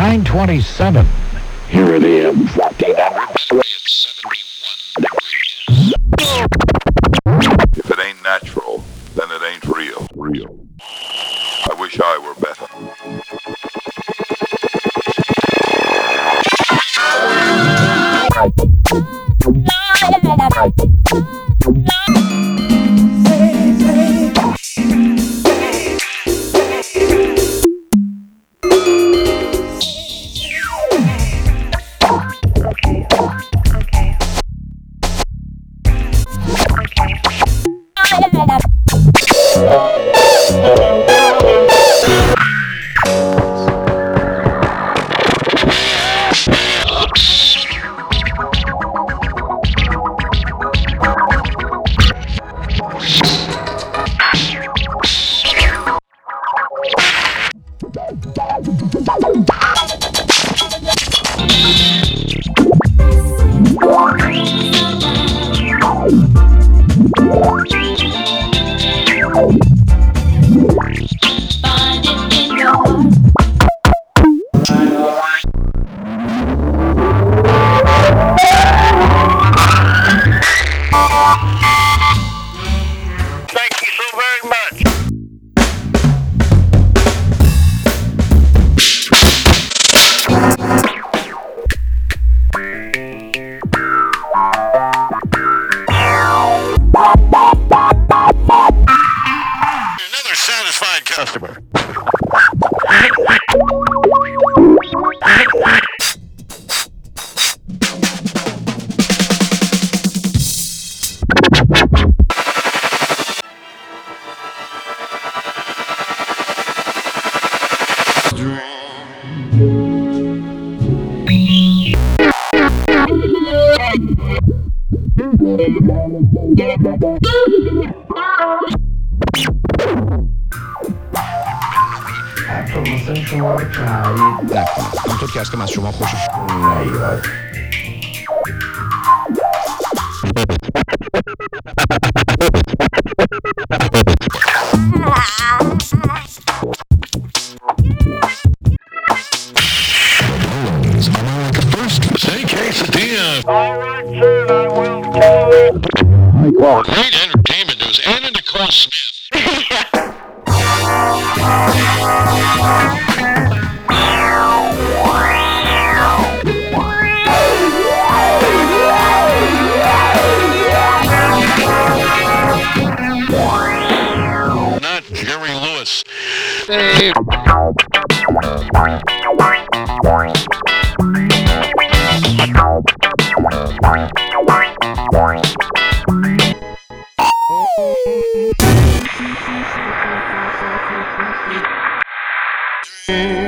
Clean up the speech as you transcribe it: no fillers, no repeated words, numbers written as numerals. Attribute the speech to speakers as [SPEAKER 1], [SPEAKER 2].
[SPEAKER 1] 9:27. Here it is.
[SPEAKER 2] 71 degrees. If it ain't natural, then it ain't real. I wish I were better.
[SPEAKER 3] Thank you so very much. Another satisfied customer.
[SPEAKER 4] نه همونطور که هست که من از شما خوشم
[SPEAKER 3] Say quesadilla. All right, sir, I will tell. Great entertainment news. Anna Nicole Smith. Not Jerry Lewis. Hey.